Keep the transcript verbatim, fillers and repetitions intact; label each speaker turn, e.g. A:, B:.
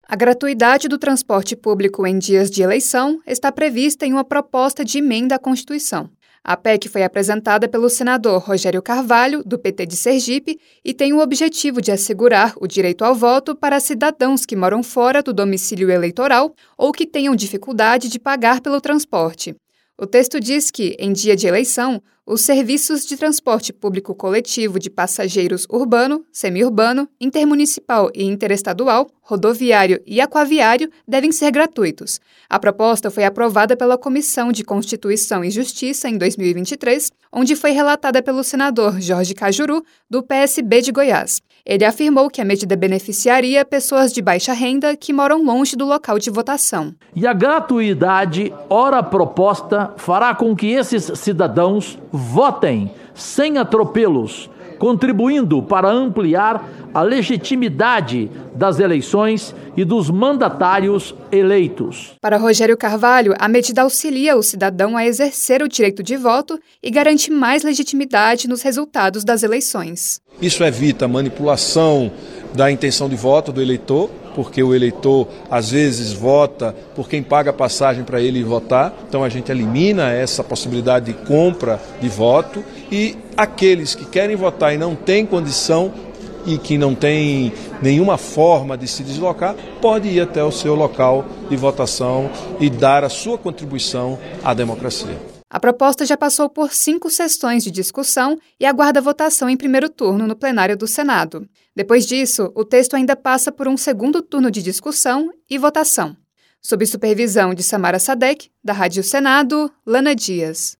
A: A gratuidade do transporte público em dias de eleição está prevista em uma proposta de emenda à Constituição. A P E C foi apresentada pelo senador Rogério Carvalho, do P T de Sergipe, e tem o objetivo de assegurar o direito ao voto para cidadãos que moram fora do domicílio eleitoral ou que tenham dificuldade de pagar pelo transporte. O texto diz que, em dia de eleição, os serviços de transporte público coletivo de passageiros urbano, semiurbano, intermunicipal e interestadual, rodoviário e aquaviário devem ser gratuitos. A proposta foi aprovada pela Comissão de Constituição e Justiça em dois mil e vinte e três, onde foi relatada pelo senador Jorge Cajuru, do P S B de Goiás. Ele afirmou que a medida beneficiaria pessoas de baixa renda que moram longe do local de votação.
B: E a gratuidade, ora proposta, fará com que esses cidadãos votem sem atropelos, contribuindo para ampliar a legitimidade das eleições e dos mandatários eleitos.
A: Para Rogério Carvalho, a medida auxilia o cidadão a exercer o direito de voto e garante mais legitimidade nos resultados das eleições.
C: Isso evita a manipulação da intenção de voto do eleitor, porque o eleitor às vezes vota por quem paga a passagem para ele votar. Então a gente elimina essa possibilidade de compra de voto e aqueles que querem votar e não têm condição e que não tem nenhuma forma de se deslocar, pode ir até o seu local de votação e dar a sua contribuição à democracia.
A: A proposta já passou por cinco sessões de discussão e aguarda votação em primeiro turno no plenário do Senado. Depois disso, o texto ainda passa por um segundo turno de discussão e votação. Sob supervisão de Samara Sadek, da Rádio Senado, Lana Dias.